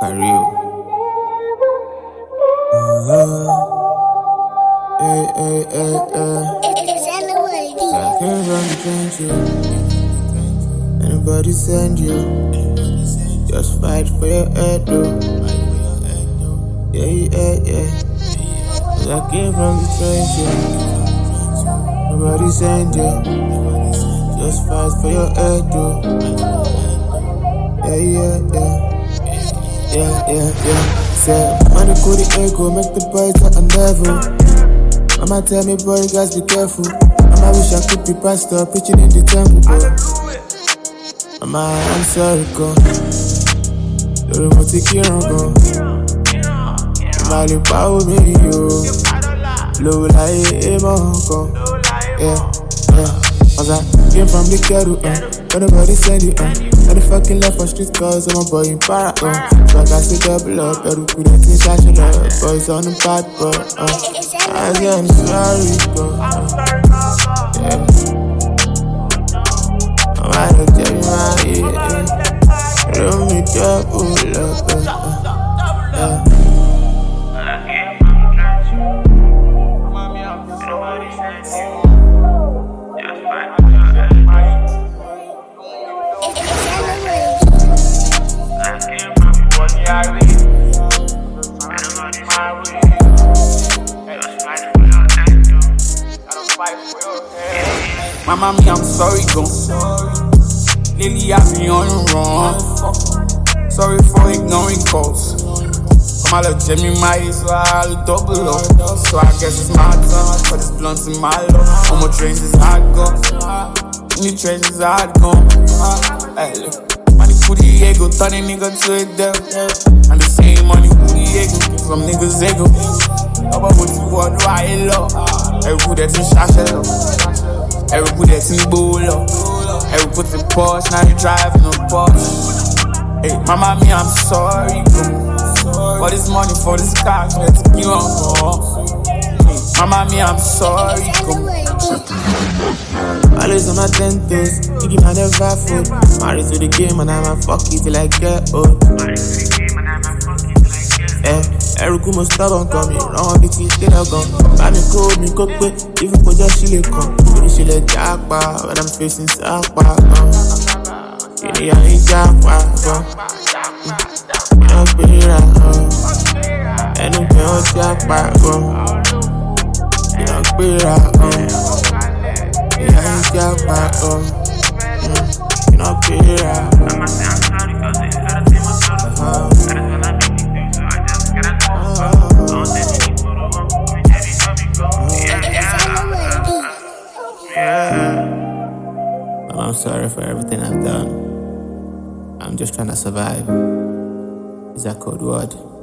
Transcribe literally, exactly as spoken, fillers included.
Pario. Hey, hey, hey, hey. I came from the trenches. Anybody send you? Just fight for your head, though. Yeah, yeah, yeah. I came from the trenches. Nobody send you. Just fight for your head, though. Yeah, yeah, yeah. Yeah, yeah, yeah. Say, money could the ego, make the boys at a level. Mama tell me, boy, you guys be careful. Mama wish I could be pastor, preaching in the temple, bro. Mama, I'm sorry, go. The remote take on go. Mama, power me, yo. Low like a monk, yeah, yeah. Cause I came from the ghetto, uh. Nobody send you, uh. Not the fucking left for street cause I'm a boy in para, uh. So I got to double up, but who couldn't think I should love. Boys on the bad, but, uh. I say I'm sorry, bro. Yeah. I'm out of tell me my head. Don't me double up, uh. Yeah. My mommy, I'm sorry, go. Lately, I've been on the run. Sorry for ignoring calls. Come on, look, Jimmy, my so I'll double up. So I guess it's my turn for this blunt in my love. On my trains is hard gone. In the trains is hard gone. Hey, look. Money for the ego, turn a nigga to a devil. And the same money for the ego, some niggas ego. How about what you want, why you love? Every put that in Shasha love. Every put that in Bolo. Every put in Porsche, now you driving a Porsche. Hey, mama, me, I'm sorry, bro. For this money, for this car, let's give on go. Hey, mama, me, I'm sorry, bro. Always on my ten toes, Iggy man never food. Married to the game and I'ma fuck it till I get old. Married to the game and I'ma fuck it till I get old. Eh, every good must stubborn come, you wrong big teeth, they don't come. Buy me cold, me cook quick, even for just she let come. Really she let jack bar, when I'm facing sack bar, come. You know you ain't jack bar, come. You know be right, come. And you can't jack bar, come. You know be right, come. Yeah, I ain't got back up. Mm, you know, be right. I'ma say I'm sorry cause it's gotta take my soul. I just wanna make me do so I just gotta talk. Don't say me for the one who made me come and go. Yeah, yeah. Mama, I'm sorry for everything I've done. I'm just trying to survive. Is that code word?